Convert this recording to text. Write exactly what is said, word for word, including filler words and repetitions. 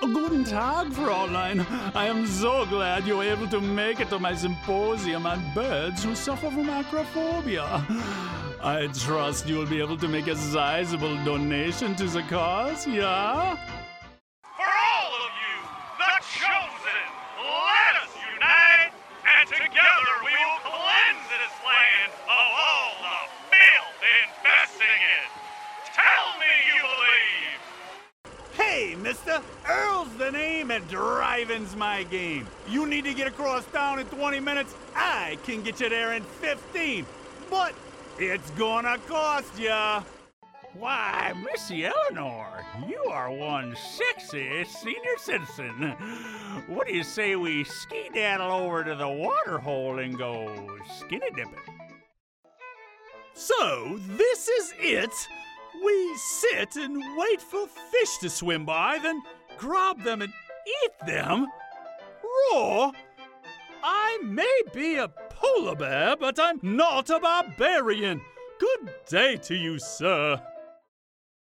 Guten Tag, Fräulein. I am so glad you were able to make it to my symposium on birds who suffer from acrophobia. I trust you will be able to make a sizable donation to the cause, yeah? For all of you, the chosen, let us unite, and together we will cleanse this land of all the filth infesting it. Tell me you believe. Hey, mister, Earl's the name and driving's my game. You need to get across town in twenty minutes, I can get you there in fifteen. But it's gonna cost ya. Why, Missy Eleanor, you are one sexy senior citizen. What do you say we ski-daddle over to the water hole and go skinny dipping? So, this is it? We sit and wait for fish to swim by, then grab them and eat them? Raw? I may be a polar bear, but I'm not a barbarian. Good day to you, sir.